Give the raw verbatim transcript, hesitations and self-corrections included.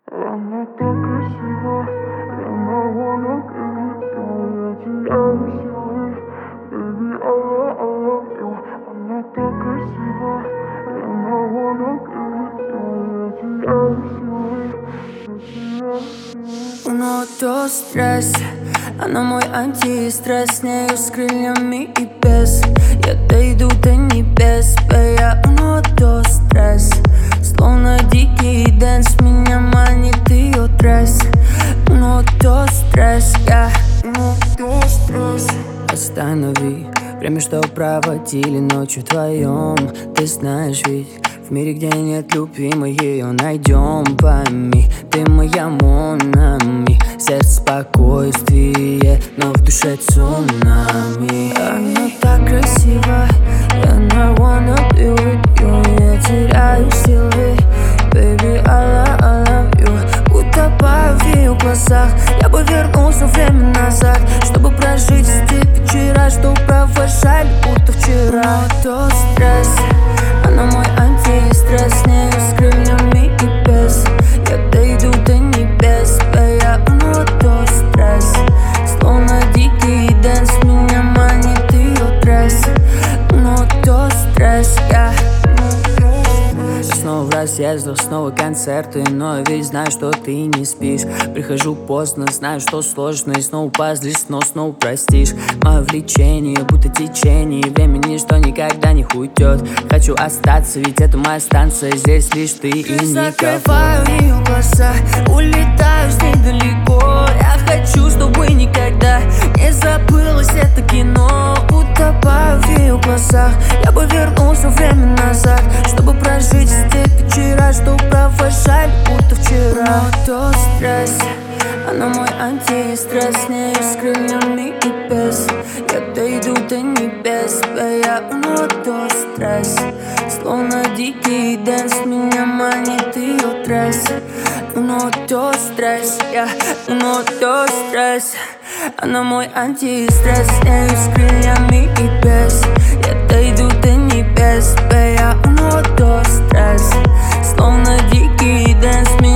Она так красива, она wanna give it, я теряю силы, baby, I love, I love you. Она так красива, она wanna give it, я теряю силы, я теряю силы. У нее то стресс, она мой антистресс, с нею с крыльями и без. Я дойду до небес, я у нее то стресс, словно дикий дэнс, меня манит ее тресс. У нее то стресс, я у нее то стресс. Останови время, что проводили ночью вдвоем. Ты знаешь ведь, в мире, где нет любви, мы ее найдем. Пойми, ты моя Монами, сердце спокойствие, но в душе цунами. Она так красива, она wanna be with you. Я теряю силы, baby, I love, I love you. Утопаю в ее глазах, я бы вернулся время назад, чтобы прожить все те вечера, что провожали, будто вчера. Но то стресс, она мой антистресс, с нею с крыльями и без. Я дойду до небес, я у нее то стресс, словно дикий дэнс, меня манит ее тресс. Но то стресс, я снова в разъездах, снова концерты, но я ведь знаю, что ты не спишь. Прихожу поздно, знаю, что сложно, и снова позлишь, но снова простишь. Мое влечение, будто течение, времени, что никогда не уйдет. Хочу остаться, ведь это моя станция, здесь лишь ты и никого. Закрываю ее глаза, улетаю с ней далеко. Я хочу, чтобы никогда не забылось это кино. Утопаю в ее глазах, я бы вернулся время назад, чтобы прожить все те вечера, что провожали, будто вчера. Но то стресс, она мой антистресс, с нею с крыльями и без. Я дойду до небес, я у нее то стресс, словно дикий дэнс, меня манит ее тресс. У нее то стресс, я у нее то стресс, она мой антистресс, с нею с крыльями и без. Я дойду до небес, я у нее то стресс, словно дикий дэнс.